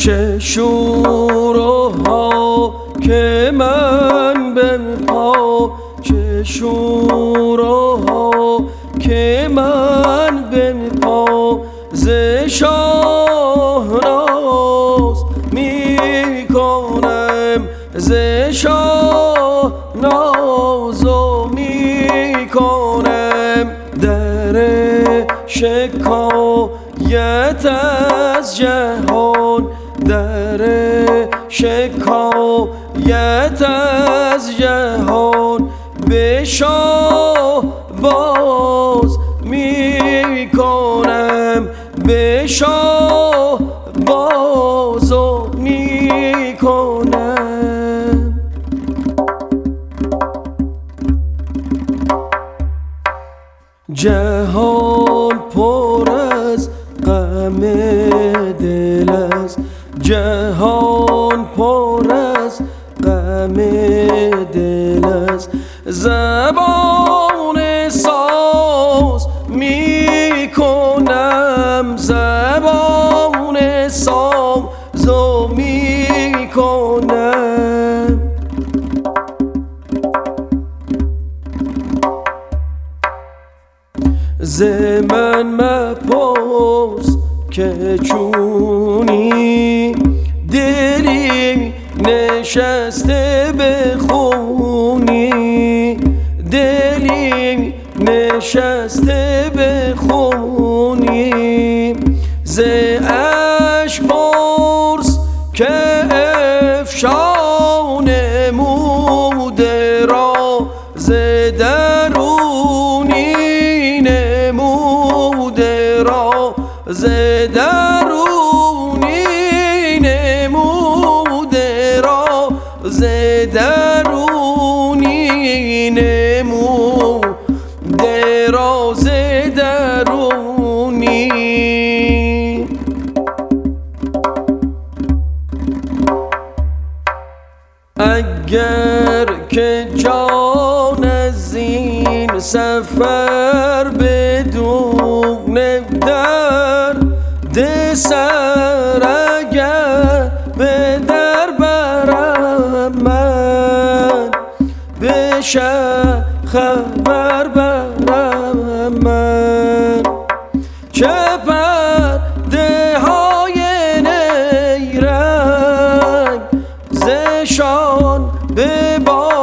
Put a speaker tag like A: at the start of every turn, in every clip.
A: چه شور و حاکمن بنها، چه شور و حاکمن بنها، ز شاه ناز می کنم، ز شاه نازو می کنم. در شکایت از جهان، در شکایت از جهان، به شاه باز می کنم، به شاه بازو می کنم. جهان پر از غم دل است، جهان پر از غم دل است. زبان ساز می کنم، زبان سازو می کنم. ز من مپرس که چونی، دلی نشسته به خونی، دلی نشسته به خونی. ز اشک پرس که افشا نموده را، ز درونی نموده را، ز درونی نموده را، ز درونی نموده را، ز درونی. اگر که جان از این سفر بدون درد سر، اگر به در برم من، به شه خبر برم من. چه پرده های نیرنگ زشان به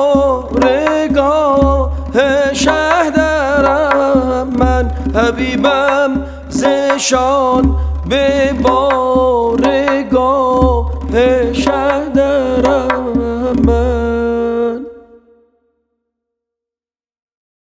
A: بارگاه شه درم من، حبیبم زشان به بارگاه شه درم من.